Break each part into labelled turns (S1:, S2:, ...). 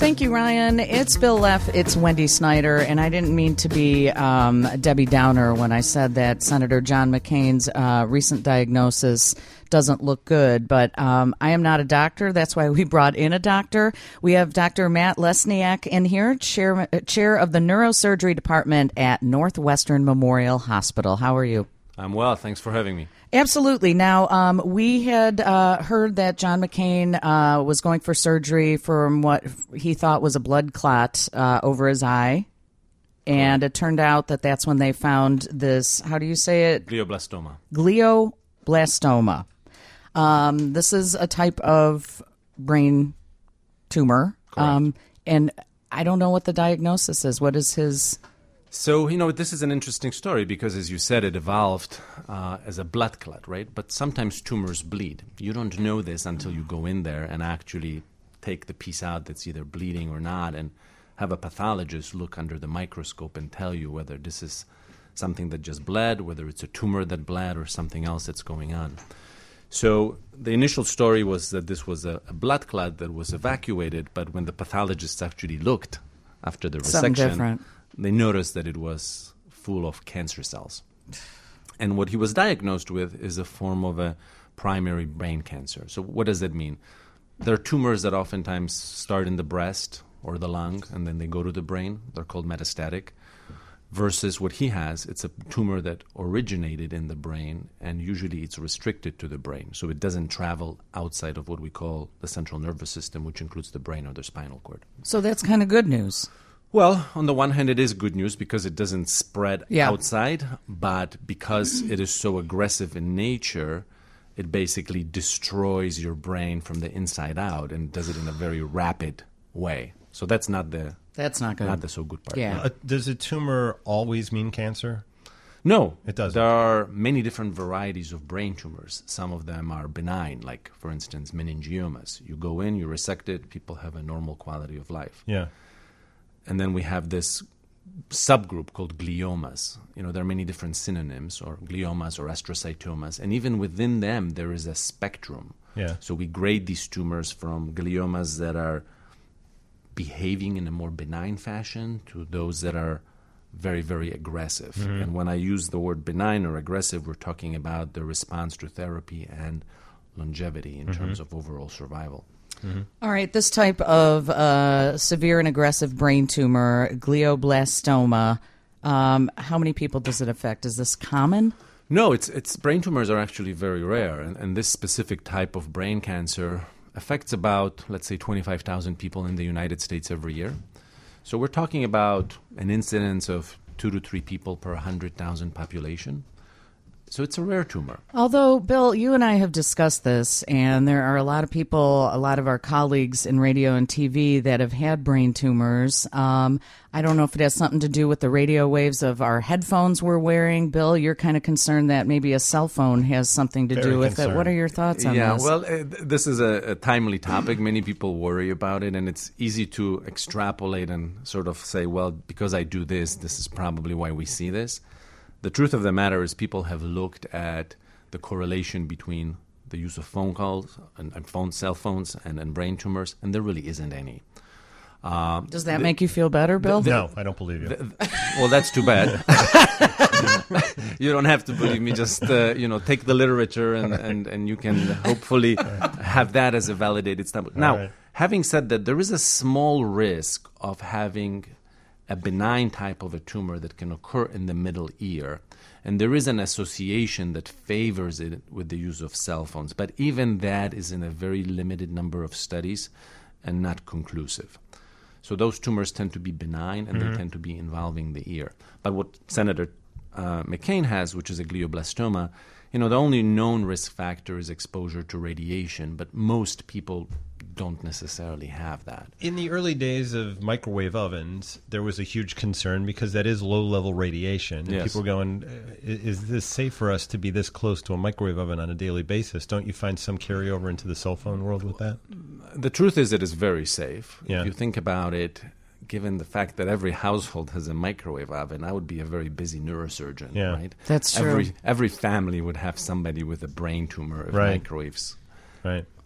S1: Thank you, Ryan. It's Bill Leff. It's Wendy Snyder. And I didn't mean to be Debbie Downer when I said that Senator John McCain's recent diagnosis doesn't look good. But I am not a doctor. That's why we brought in a doctor. We have Dr. Matt Lesniak in here, chair of the neurosurgery department at Northwestern Memorial Hospital. How are you?
S2: I'm well. Thanks for having me.
S1: Absolutely. Now, we had heard that John McCain was going for surgery from what he thought was a blood clot over his eye. And It turned out that that's when they found this, how do you say it?
S2: Glioblastoma.
S1: Glioblastoma. This is a type of brain tumor.
S2: Correct.
S1: And I don't know what the diagnosis is. What is his...
S2: So, this is an interesting story because, as you said, it evolved as a blood clot, right? But sometimes tumors bleed. You don't know this until you go in there and actually take the piece out that's either bleeding or not and have a pathologist look under the microscope and tell you whether this is something that just bled, whether it's a tumor that bled, or something else that's going on. So the initial story was that this was a blood clot that was evacuated, but when the pathologists actually looked after the resection, they noticed that it was full of cancer cells. And what he was diagnosed with is a form of a primary brain cancer. So what does that mean? There are tumors that oftentimes start in the breast or the lung, and then they go to the brain. They're called metastatic. Versus what he has, it's a tumor that originated in the brain, and usually it's restricted to the brain. So it doesn't travel outside of what we call the central nervous system, which includes the brain or the spinal cord.
S1: So that's kind of good news.
S2: Well, on the one hand, it is good news because it doesn't spread outside, but because it is so aggressive in nature, it basically destroys your brain from the inside out and does it in a very rapid way. So that's not good. Not the so good part.
S1: Yeah.
S3: Does a tumor always mean cancer?
S2: No,
S3: it doesn't.
S2: There are many different varieties of brain tumors. Some of them are benign, like, for instance, meningiomas. You go in, you resect it, people have a normal quality of life.
S3: Yeah.
S2: And then we have this subgroup called gliomas. There are many different synonyms, or gliomas or astrocytomas. And even within them, there is a spectrum.
S3: Yeah.
S2: So we grade these tumors from gliomas that are behaving in a more benign fashion to those that are very, very aggressive. Mm-hmm. And when I use the word benign or aggressive, we're talking about the response to therapy and longevity in terms of overall survival.
S1: Mm-hmm. All right, this type of severe and aggressive brain tumor, glioblastoma, how many people does it affect? Is this common?
S2: No, it's brain tumors are actually very rare, and this specific type of brain cancer affects about, let's say, 25,000 people in the United States every year. So we're talking about an incidence of 2 to 3 people per 100,000 population. So it's a rare tumor.
S1: Although, Bill, you and I have discussed this, and there are a lot of people, a lot of our colleagues in radio and TV that have had brain tumors. I don't know if it has something to do with the radio waves of our headphones we're wearing. Bill, you're kind of concerned that maybe a cell phone has something to do with it. What are your thoughts on this?
S2: Yeah, well, this is a timely topic. Many people worry about it, and it's easy to extrapolate and sort of say, well, because I do this, this is probably why we see this. The truth of the matter is people have looked at the correlation between the use of phone calls and cell phones and brain tumors, and there really isn't any.
S1: Does that make you feel better, Bill?
S3: No, I don't believe you.
S2: Well, that's too bad. You don't have to believe me. Just take the literature and you can hopefully have that as a validated standpoint. Now, having said that, there is a small risk of having a benign type of a tumor that can occur in the middle ear. And there is an association that favors it with the use of cell phones. But even that is in a very limited number of studies and not conclusive. So those tumors tend to be benign, and they tend to be involving the ear. But what Senator McCain has, which is a glioblastoma, the only known risk factor is exposure to radiation, but most people don't necessarily have that.
S3: In the early days of microwave ovens, there was a huge concern because that is low-level radiation. And
S2: yes.
S3: People were going, is this safe for us to be this close to a microwave oven on a daily basis? Don't you find some carryover into the cell phone world with that?
S2: The truth is it is very safe.
S3: Yeah.
S2: If you think about it, given the fact that every household has a microwave oven, I would be a very busy neurosurgeon, right?
S1: That's true.
S2: Every family would have somebody with a brain tumor if microwaves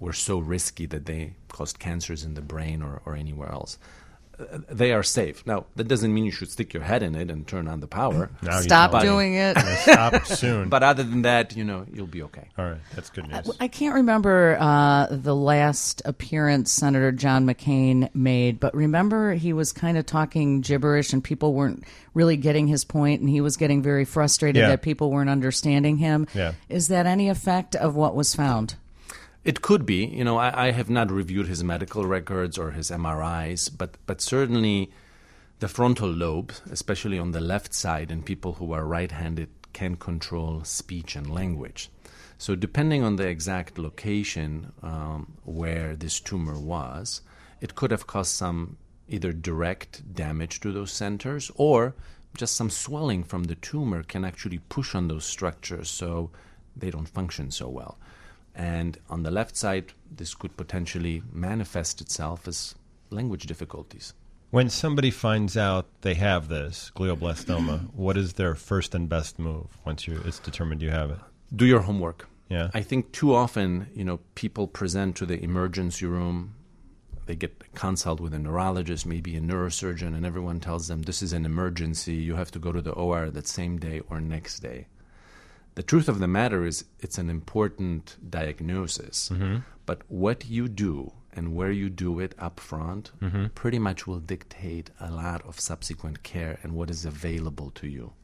S2: were so risky that they caused cancers in the brain or anywhere else. They are safe. Now, that doesn't mean you should stick your head in it and turn on the power.
S1: Stop doing it.
S3: Stop soon.
S2: But other than that, you'll be okay.
S3: All right, that's good news.
S1: I can't remember the last appearance Senator John McCain made, but remember he was kind of talking gibberish and people weren't really getting his point, and he was getting very frustrated that people weren't understanding him.
S3: Yeah.
S1: Is that any effect of what was found?
S2: It could be. I have not reviewed his medical records or his MRIs, but certainly the frontal lobe, especially on the left side, in people who are right-handed, can control speech and language. So depending on the exact location where this tumor was, it could have caused some either direct damage to those centers, or just some swelling from the tumor can actually push on those structures so they don't function so well. And on the left side, this could potentially manifest itself as language difficulties.
S3: When somebody finds out they have this glioblastoma, what is their first and best move once it's determined you have it?
S2: Do your homework.
S3: Yeah.
S2: I think too often, people present to the emergency room. They get a consult with a neurologist, maybe a neurosurgeon, and everyone tells them this is an emergency. You have to go to the OR that same day or next day. The truth of the matter is it's an important diagnosis, but what you do and where you do it up front pretty much will dictate a lot of subsequent care and what is available to you.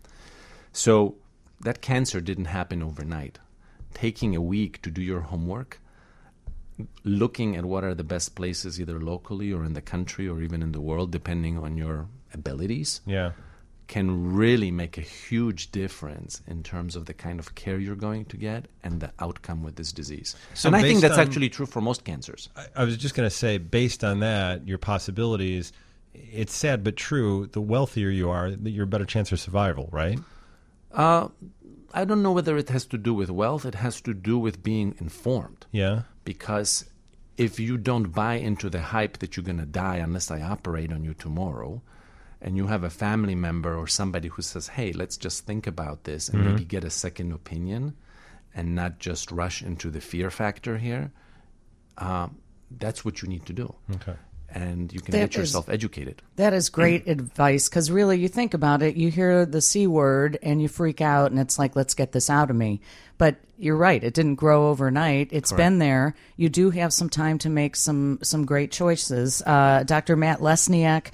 S2: So that cancer didn't happen overnight. Taking a week to do your homework, looking at what are the best places either locally or in the country or even in the world, depending on your abilities, can really make a huge difference in terms of the kind of care you're going to get and the outcome with this disease.
S3: So
S2: and I think that's
S3: on,
S2: actually true for most cancers.
S3: I was just going to say, based on that, your possibilities, it's sad but true, the wealthier you are, your better chance of survival, right?
S2: I don't know whether it has to do with wealth. It has to do with being informed.
S3: Yeah.
S2: Because if you don't buy into the hype that you're going to die unless I operate on you tomorrow, and you have a family member or somebody who says, hey, let's just think about this and maybe get a second opinion and not just rush into the fear factor here, that's what you need to do.
S3: Okay.
S2: And you can get yourself educated.
S1: That is great advice, because really you think about it, you hear the C word and you freak out and it's like, let's get this out of me. But you're right, it didn't grow overnight. It's been there. You do have some time to make some great choices. Dr. Matt Lesniak,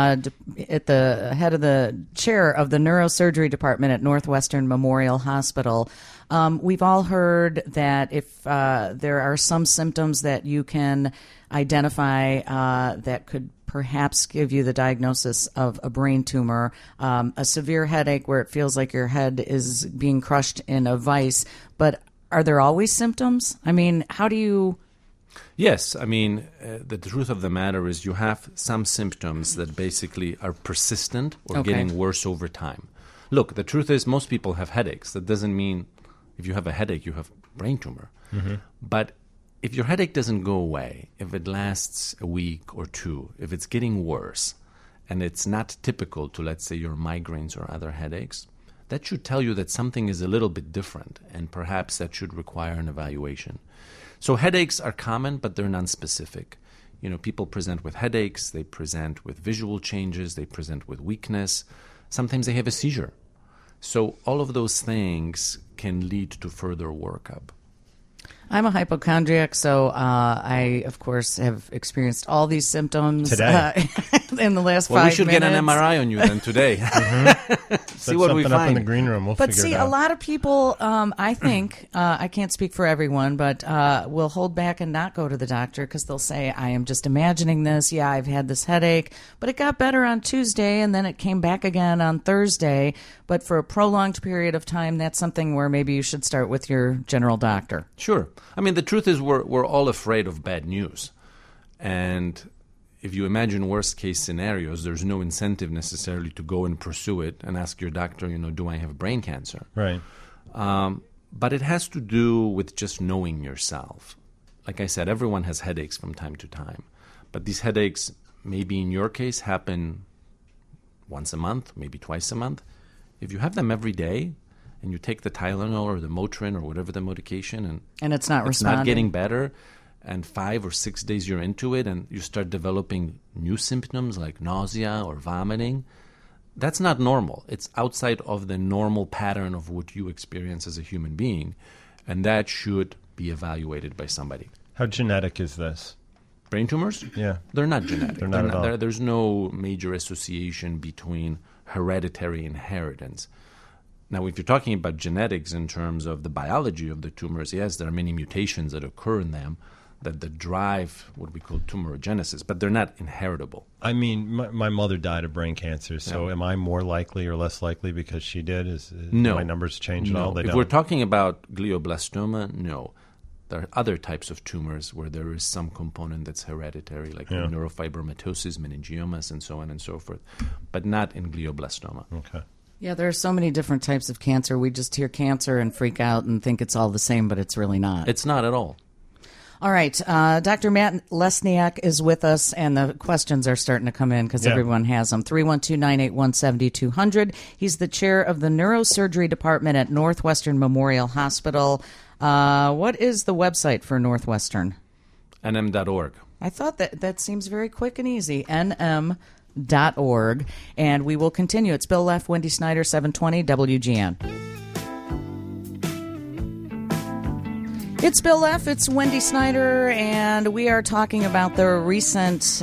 S1: at the head of the chair of the neurosurgery department at Northwestern Memorial Hospital, we've all heard that if there are some symptoms that you can identify that could perhaps give you the diagnosis of a brain tumor, a severe headache where it feels like your head is being crushed in a vice. But are there always symptoms? I mean, how do you...
S2: Yes. I mean, the truth of the matter is you have some symptoms that basically are persistent or getting worse over time. Look, the truth is most people have headaches. That doesn't mean if you have a headache, you have brain tumor. But if your headache doesn't go away, if it lasts a week or two, if it's getting worse, and it's not typical to, let's say, your migraines or other headaches, that should tell you that something is a little bit different, and perhaps that should require an evaluation. So headaches are common, but they're nonspecific. People present with headaches, they present with visual changes, they present with weakness. Sometimes they have a seizure. So all of those things can lead to further workup.
S1: I'm a hypochondriac, so I, of course, have experienced all these symptoms
S3: today
S1: in the last 5 minutes.
S2: Well, we should get an MRI on you then today. See what we find.
S3: Up in the green room. We'll
S1: but
S3: figure
S1: see,
S3: it out.
S1: a lot of people, I think, I can't speak for everyone, but will hold back and not go to the doctor because they'll say, I am just imagining this. Yeah, I've had this headache, but it got better on Tuesday, and then it came back again on Thursday. But for a prolonged period of time, that's something where maybe you should start with your general doctor.
S2: Sure. I mean, the truth is we're all afraid of bad news. And if you imagine worst-case scenarios, there's no incentive necessarily to go and pursue it and ask your doctor, do I have brain cancer?
S3: Right.
S2: But it has to do with just knowing yourself. Like I said, everyone has headaches from time to time. But these headaches, maybe in your case, happen once a month, maybe twice a month. If you have them every day, and you take the Tylenol or the Motrin or whatever the medication, and
S1: it's not
S2: it's
S1: responding.
S2: not getting better, and 5 or 6 days you're into it and you start developing new symptoms like nausea or vomiting, that's not normal. It's outside of the normal pattern of what you experience as a human being, and that should be evaluated by somebody.
S3: How genetic is this?
S2: Brain tumors?
S3: Yeah.
S2: They're not genetic.
S3: They're not at all.
S2: There's no major association between hereditary inheritance. Now, if you're talking about genetics in terms of the biology of the tumors, yes, there are many mutations that occur in them that drive what we call tumorigenesis, but they're not inheritable.
S3: I mean, my mother died of brain cancer, so am I more likely or less likely because she did?
S2: No.
S3: My numbers change at all? They
S2: If
S3: don't.
S2: we're talking about glioblastoma, no. There are other types of tumors where there is some component that's hereditary, like neurofibromatosis, meningiomas, and so on and so forth, but not in glioblastoma.
S3: Okay.
S1: Yeah, there are so many different types of cancer. We just hear cancer and freak out and think it's all the same, but it's really not.
S2: It's not at all.
S1: All right. Dr. Matt Lesniak is with us, and the questions are starting to come in because everyone has them. 312-981-7200. He's the chair of the neurosurgery department at Northwestern Memorial Hospital. What is the website for Northwestern?
S2: nm.org.
S1: I thought that seems very quick and easy. nm.org. And we will continue. It's Bill Leff, Wendy Snyder, 720 WGN. It's Bill Leff, it's Wendy Snyder, and we are talking about the recent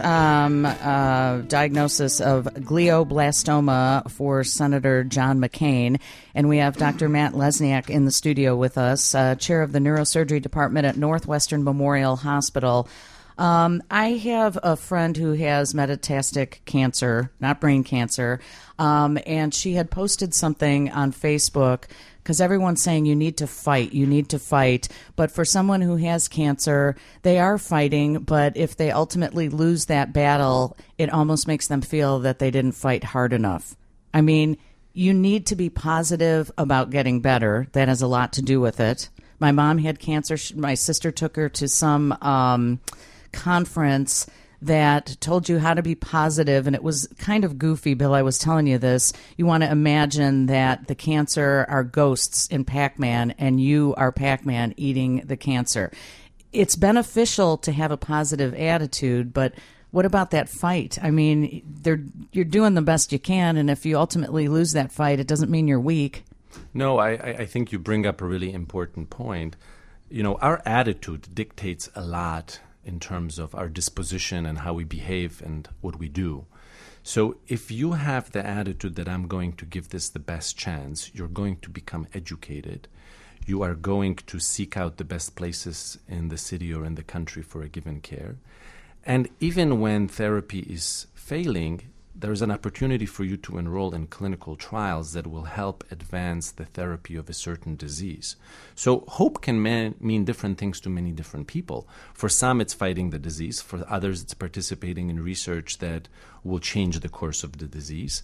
S1: diagnosis of glioblastoma for Senator John McCain. And we have Dr. Matt Lesniak in the studio with us, chair of the neurosurgery department at Northwestern Memorial Hospital. I have a friend who has metastatic cancer, not brain cancer, and she had posted something on Facebook because everyone's saying you need to fight. But for someone who has cancer, they are fighting, but if they ultimately lose that battle, it almost makes them feel that they didn't fight hard enough. I mean, you need to be positive about getting better. That has a lot to do with it. My mom had cancer. My sister took her to some conference that told you how to be positive, and it was kind of goofy, Bill. I was telling you this. You want to imagine that the cancer are ghosts in Pac-Man, and you are Pac-Man eating the cancer. It's beneficial to have a positive attitude, but what about that fight? I mean, you're doing the best you can, and if you ultimately lose that fight, it doesn't mean you're weak.
S2: No, I think you bring up a really important point. You know, our attitude dictates a lot in terms of our disposition and how we behave and what we do. So if you have the attitude that I'm going to give this the best chance, you're going to become educated. You are going to seek out the best places in the city or in the country for a given care. And even when therapy is failing, there's an opportunity for you to enroll in clinical trials that will help advance the therapy of a certain disease. So hope can mean different things to many different people. For some, it's fighting the disease. For others, it's participating in research that will change the course of the disease.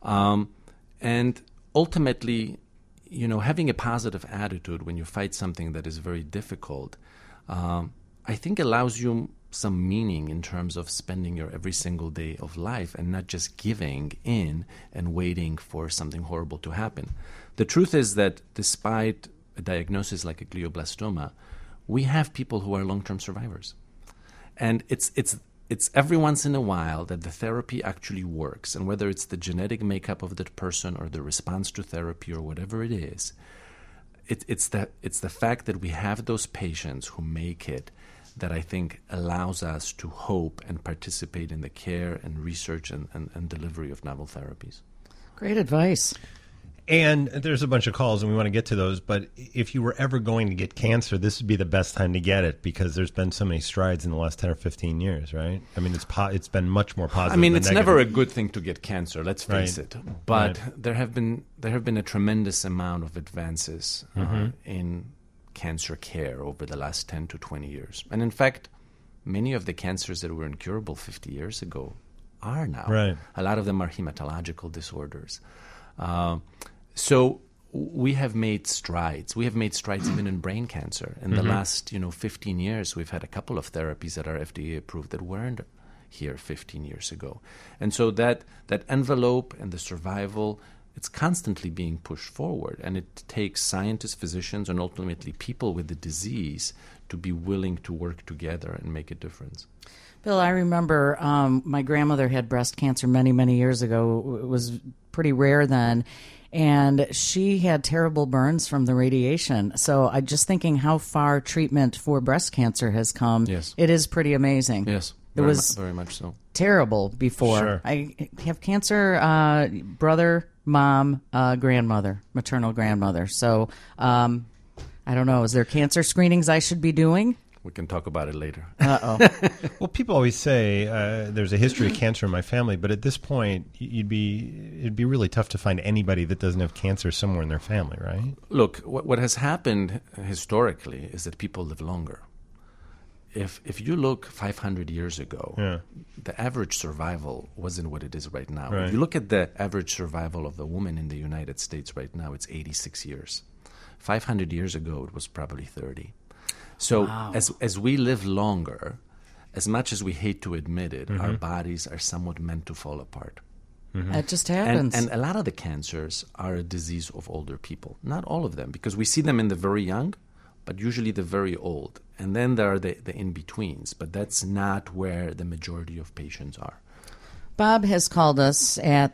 S2: And ultimately, you know, having a positive attitude when you fight something that is very difficult, I think allows you some meaning in terms of spending your every single day of life and not just giving in and waiting for something horrible to happen. The truth is that despite a diagnosis like a glioblastoma, we have people who are long-term survivors. And it's every once in a while that the therapy actually works, and whether it's the genetic makeup of that person or the response to therapy or whatever it is, it's the fact that we have those patients who make it that I think allows us to hope and participate in the care and research and delivery of novel therapies.
S1: Great advice.
S3: And there's a bunch of calls, and we want to get to those, but if you were ever going to get cancer, this would be the best time to get it because there's been so many strides in the last 10 or 15 years, right? I mean, it's been much more positive.
S2: I mean, it's
S3: negative.
S2: never a good thing to get cancer, let's face
S3: Right.
S2: it. But
S3: Right.
S2: there have been a tremendous amount of advances in cancer care over the last 10 to 20 years. And in fact, many of the cancers that were incurable 50 years ago are now.
S3: Right.
S2: A lot of them are hematological disorders. So we have made strides. We have made strides even in brain cancer. In the last 15 years, we've had a couple of therapies that are FDA approved that weren't here 15 years ago. And so that envelope and the survival it's constantly being pushed forward. And it takes scientists, physicians, and ultimately people with the disease to be willing to work together and make a difference.
S1: Bill, I remember my grandmother had breast cancer many, many years ago. It was pretty rare then. And she had terrible burns from the radiation. So I'm just thinking how far treatment for breast cancer has come.
S2: Yes.
S1: It is pretty amazing.
S2: Yes,
S1: it was
S2: very much so.
S1: Terrible before.
S3: Sure.
S1: I have cancer, brother, mom, grandmother, maternal grandmother. So I don't know. Is there cancer screenings I should be doing?
S2: We can talk about it later.
S1: Uh-oh.
S3: Well, people always say there's a history of cancer in my family, but at this point, it'd be really tough to find anybody that doesn't have cancer somewhere in their family, right?
S2: Look, what has happened historically is that people live longer. If you look 500 years ago, the average survival wasn't what it is right now.
S3: Right.
S2: If you look at the average survival of a woman in the United States right now, it's 86 years. 500 years ago, it was probably 30. So
S1: Wow.
S2: as we live longer, as much as we hate to admit it, our bodies are somewhat meant to fall apart.
S1: It just happens.
S2: And a lot of the cancers are a disease of older people. Not all of them, because we see them in the very young, but usually the very old. And then there are the in-betweens, but that's not where the majority of patients are.
S1: Bob has called us at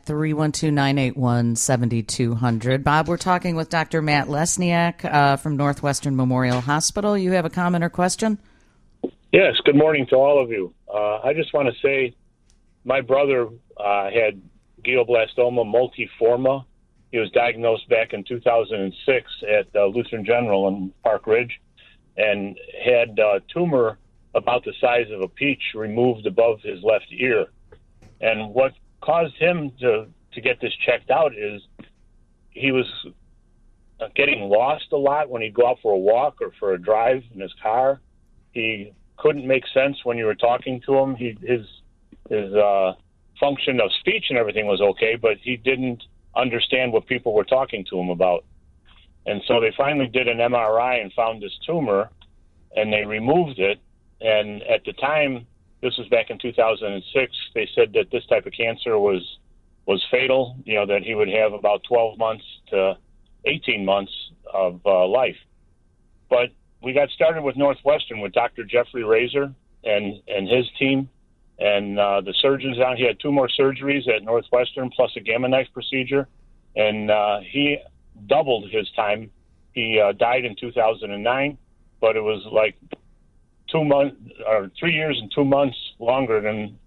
S1: 312-981-7200. Bob, we're talking with Dr. Matt Lesniak from Northwestern Memorial Hospital. You have a comment or question?
S4: Yes, good morning to all of you. I just want to say my brother had glioblastoma multiforme. He was diagnosed back in 2006 at Lutheran General in Park Ridge and had a tumor about the size of a peach removed above his left ear. And what caused him to get this checked out is he was getting lost a lot when he'd go out for a walk or for a drive in his car. He couldn't make sense when you were talking to him. His function of speech and everything was okay, but he didn't understand what people were talking to him about. And so they finally did an MRI and found this tumor, and they removed it. And at the time, this was back in 2006, they said that this type of cancer was fatal, that he would have about 12 months to 18 months of life. But we got started with Northwestern with Dr. Jeffrey Razor and his team, and the surgeons out. He had 2 more surgeries at Northwestern plus a gamma knife procedure, and he doubled his time. He died in 2009, but it was like 2 months or 3 years and 2 months longer than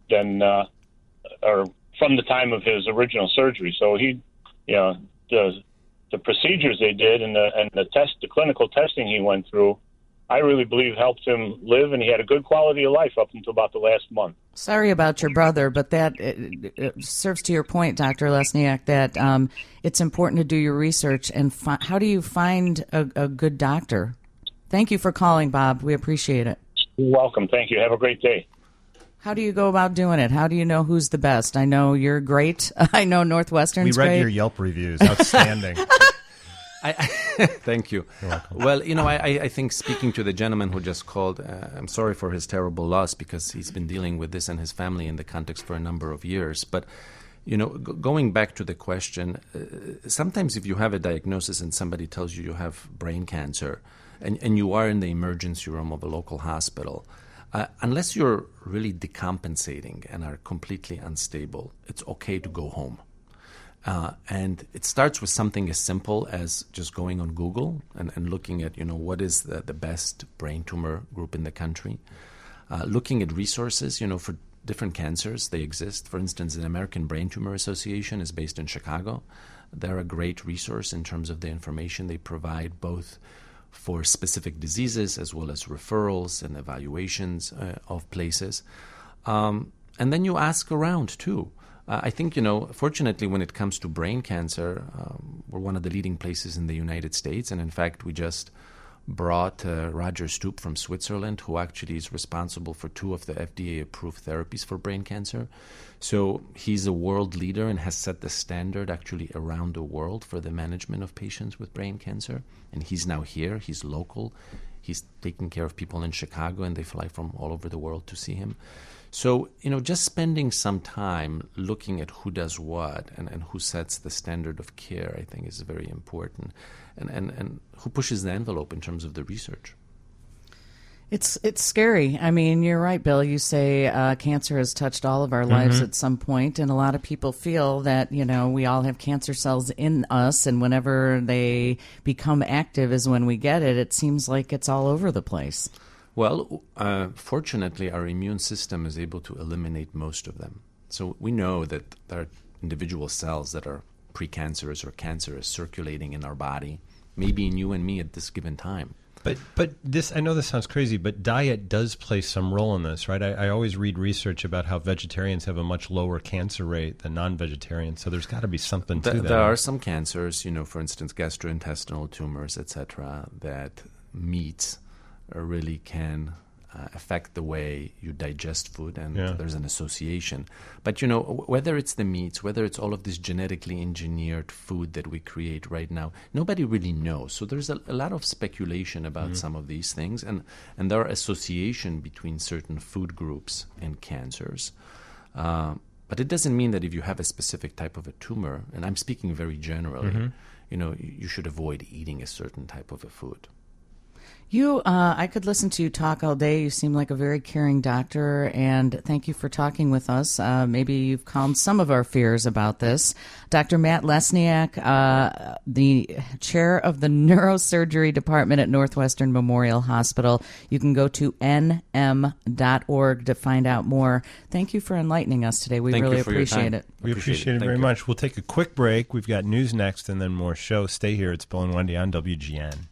S4: or from the time of his original surgery. So he, the procedures they did and the clinical testing he went through, I really believe helped him live, and he had a good quality of life up until about the last month.
S1: Sorry about your brother, but that it serves to your point, Dr. Lesniak, that it's important to do your research. And how do you find a good doctor? Thank you for calling, Bob. We appreciate it.
S4: You're welcome. Thank you. Have a great day.
S1: How do you go about doing it? How do you know who's the best? I know you're great. I know Northwestern's great.
S3: We read your Yelp reviews. Outstanding.
S2: Thank you. Well, I think speaking to the gentleman who just called, I'm sorry for his terrible loss because he's been dealing with this and his family in the context for a number of years. But, going back to the question, sometimes if you have a diagnosis and somebody tells you have brain cancer and you are in the emergency room of a local hospital, unless you're really decompensating and are completely unstable, it's okay to go home. And it starts with something as simple as just going on Google and looking at, what is the best brain tumor group in the country. Looking at resources, for different cancers, they exist. For instance, the American Brain Tumor Association is based in Chicago. They're a great resource in terms of the information they provide, both for specific diseases as well as referrals and evaluations of places. And then you ask around, too. I think, fortunately, when it comes to brain cancer, we're one of the leading places in the United States. And in fact, we just brought Roger Stoop from Switzerland, who actually is responsible for 2 of the FDA-approved therapies for brain cancer. So he's a world leader and has set the standard actually around the world for the management of patients with brain cancer. And he's now here. He's local. He's taking care of people in Chicago, and they fly from all over the world to see him. So, just spending some time looking at who does what and who sets the standard of care, I think, is very important. And who pushes the envelope in terms of the research.
S1: It's scary. I mean, you're right, Bill. You say cancer has touched all of our lives at some point, and a lot of people feel that, we all have cancer cells in us, and whenever they become active is when we get it. It seems like it's all over the place.
S2: Well, fortunately, our immune system is able to eliminate most of them. So we know that there are individual cells that are precancerous or cancerous circulating in our body, maybe in you and me at this given time.
S3: But this, I know this sounds crazy, but diet does play some role in this, right? I always read research about how vegetarians have a much lower cancer rate than non-vegetarians, so there's got to be something to that.
S2: There are some cancers, for instance, gastrointestinal tumors, etc., that meats really can affect the way you digest food, and there's an association. But, whether it's the meats, whether it's all of this genetically engineered food that we create right now, nobody really knows. So there's a lot of speculation about some of these things, and there are association between certain food groups and cancers. But it doesn't mean that if you have a specific type of a tumor, and I'm speaking very generally, you should avoid eating a certain type of a food.
S1: I could listen to you talk all day. You seem like a very caring doctor, and thank you for talking with us. Maybe you've calmed some of our fears about this. Dr. Matt Lesniak, the chair of the neurosurgery department at Northwestern Memorial Hospital. You can go to nm.org to find out more. Thank you for enlightening us today. We really appreciate it.
S3: We appreciate it very much. We'll take a quick break. We've got news next and then more show. Stay here. It's Bill and Wendy on WGN.